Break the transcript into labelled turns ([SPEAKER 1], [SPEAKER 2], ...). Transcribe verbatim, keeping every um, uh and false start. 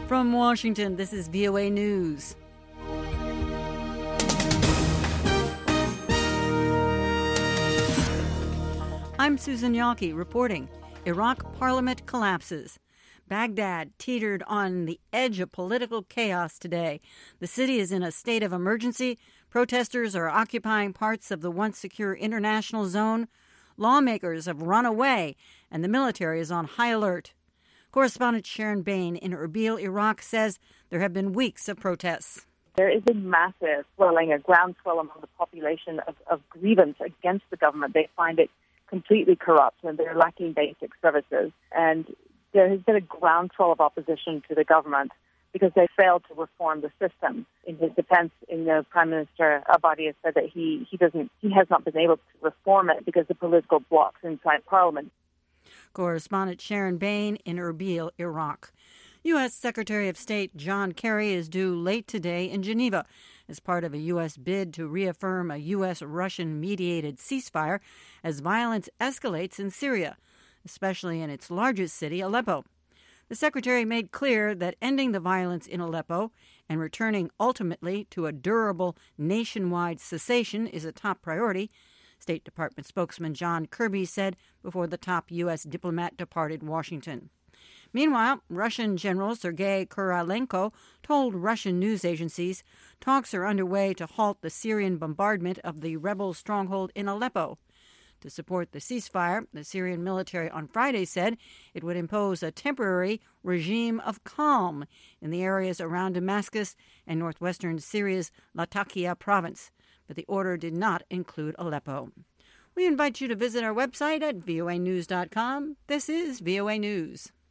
[SPEAKER 1] From Washington, this is V O A News. I'm Susan Yawkey reporting. Iraq parliament collapses. Baghdad teetered on the edge of political chaos today. The city is in a state of emergency. Protesters are occupying parts of the once secure international zone. Lawmakers have run away, and the military is on high alert. Correspondent Sharon Bain in Erbil, Iraq, says there have been weeks of protests.
[SPEAKER 2] There is a massive swelling, a groundswell among the population of, of grievance against the government. They find it completely corrupt and they're lacking basic services. And there has been a groundswell of opposition to the government because they failed to reform the system. In his defense, in the Prime Minister Abadi has said that he, he doesn't he has not been able to reform it because of the political blocks inside Parliament.
[SPEAKER 1] Correspondent Sharon Bain in Erbil, Iraq. U S. Secretary of State John Kerry is due late today in Geneva as part of a U S bid to reaffirm a U S-Russian-mediated ceasefire as violence escalates in Syria, especially in its largest city, Aleppo. The secretary made clear that ending the violence in Aleppo and returning ultimately to a durable nationwide cessation is a top priority. State Department spokesman John Kirby said before the top U S diplomat departed Washington. Meanwhile, Russian General Sergei Korolenko told Russian news agencies talks are underway to halt the Syrian bombardment of the rebel stronghold in Aleppo. To support the ceasefire, the Syrian military on Friday said it would impose a temporary regime of calm in the areas around Damascus and northwestern Syria's Latakia province, but the order did not include Aleppo. We invite you to visit our website at voa news dot com. This is V O A News.